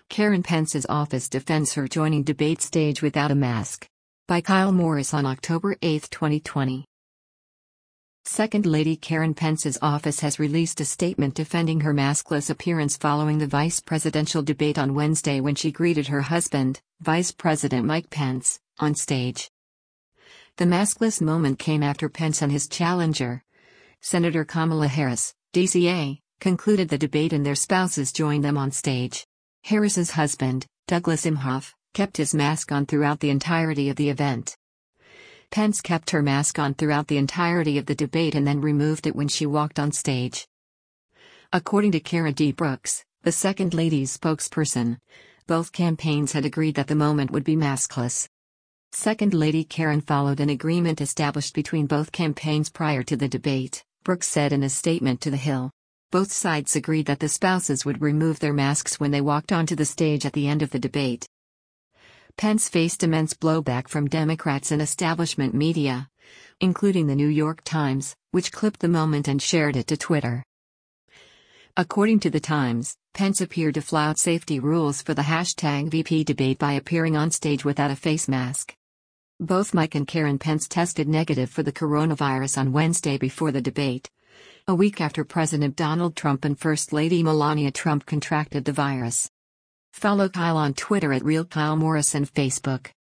Karen Pence's office defends her joining debate stage without a mask. By Kyle Morris on October 8, 2020. Second Lady Karen Pence's office has released a statement defending her maskless appearance following the vice presidential debate on Wednesday when she greeted her husband, Vice President Mike Pence, on stage. The maskless moment came after Pence and his challenger, Senator Kamala Harris, DCA, concluded the debate and their spouses joined them on stage. Harris's husband, Douglas Imhoff, kept his mask on throughout the entirety of the event. Pence kept her mask on throughout the entirety of the debate and then removed it when she walked on stage. According to Kara D. Brooks, the Second Lady's spokesperson, both campaigns had agreed that the moment would be maskless. Second Lady Karen followed an agreement established between both campaigns prior to the debate, Brooks said in a statement to The Hill. Both sides agreed that the spouses would remove their masks when they walked onto the stage at the end of the debate. Pence faced immense blowback from Democrats and establishment media, including the New York Times, which clipped the moment and shared it to Twitter. According to the Times, Pence appeared to flout safety rules for the #VP debate by appearing on stage without a face mask. Both Mike and Karen Pence tested negative for the coronavirus on Wednesday before the debate, a week after President Donald Trump and First Lady Melania Trump contracted the virus. Follow Kyle on Twitter at RealKyleMorris and Facebook.